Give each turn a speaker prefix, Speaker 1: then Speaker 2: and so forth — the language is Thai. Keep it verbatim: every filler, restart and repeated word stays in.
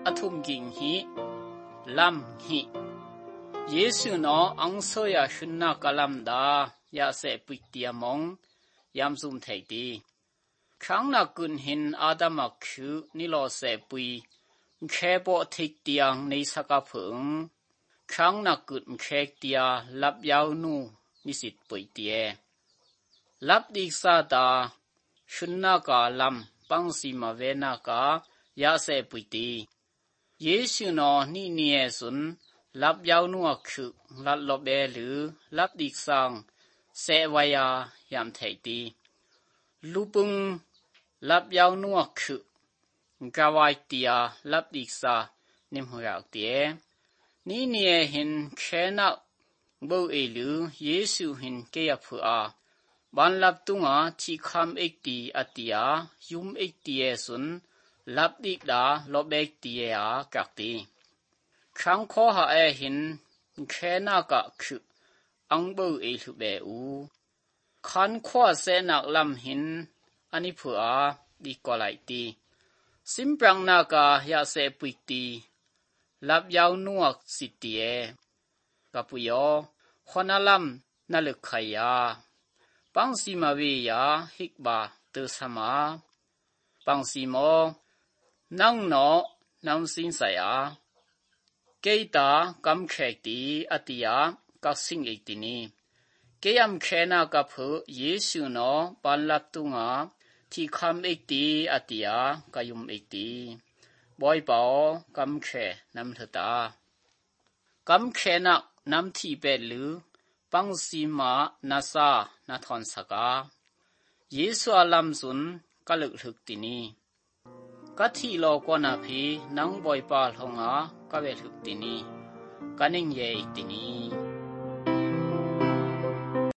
Speaker 1: อทุมกิงหิลำหิเยซูนออังโซยาชุนนากะลัมดายาเสปิกเตียมงยามซุมไทตีครั้งนักกุนหินอาดามักคือนิโลเสปุยแค่ปอทิกเตียงในสกผงครั้งนักกุนแค่เตียลับยาวนูนิสิตปุยเตียลับดิกซาตาชุนนากาลัมปังสีมาเวนากายาเสปุยตีเยซูนอนี่เนียสุนลับยาวนัวคือลัดลบเบลือลับดิกสังเสวายายามไทตีลูปุงลับยาวนัวคือกาวายเตียลับดิกซานิมหัวเตียนี่เนียเห็นแค่นักบูเอลือเยซูเห็นเกียผัวบันลับตุงอาที่คำเอกตีอติยายุมเอกตีเอสุนลับดิกดาลบเอกตีเออากักตีครั้งข้อหาเอเห็นแค่นักคืออังบูเอลุเบอูขันข้อเสนักลำหินอันนี้ผัวดีกว่าไหลตีสิมปรังนากายาเสปุยตีลับยาวนัวสิตีเอกับปุยอขนาลำนั่นลึกขยาปังสีมาวิยาฮิกบาเตสมาปังสีโมนั่งหนอนำสินสายาเกตากำแขกตีอติยากักสิงเอกตินีเกยมแค่นากับผู้เยซูนอปันลับตุงาที่คำเอกตีอติยากายุมเอกตีบอยเปากำแค่นำเถตากำแค่นักนำที่เป็ดหรือปังสีมานาซานาทอนสกาเยซูอาลัมซุนกะลึกลึกตินีกัที่โลกนาพีนังบอยปาลหงากะเวลึกตินีกันิงเยตินี